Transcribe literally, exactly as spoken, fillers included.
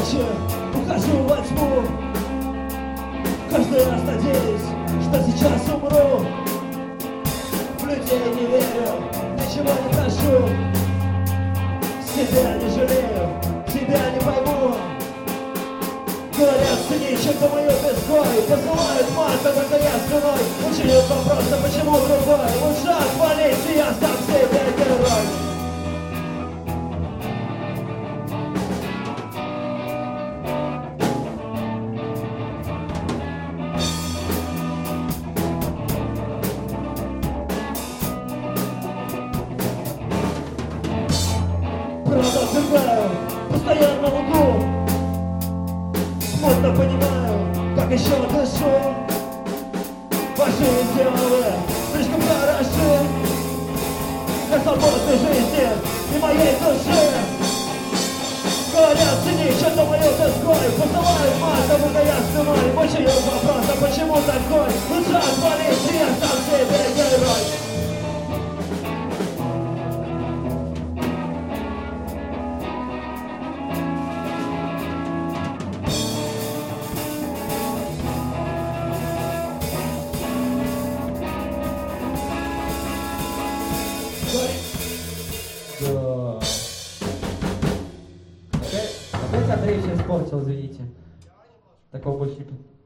ночи ухожу во тьму. Каждый раз надеюсь, что сейчас умру. В людей не верю, ничего не прошу. Себя не жалею, тебя не пойму. Говорят, цени чем-то мою безгой. Посылают мат, только я спиной. Учинил вопрос, а почему другой? Лучше отвалить, и я сам себе герой. Правда отвергаю, постоянно лгу. Смутно понимаю, как еще дышу. Ваши идеалы слишком хороши для свободной жизни и моей души. Говорят, цени что-то мою тоской. Посылают мат, а только я спиной. Мучаю вопрос, а почему такой? Лучше отвалить, и я сам себе герой. Да. Опять, опять Андрей все испортил, извините. Такого больше не...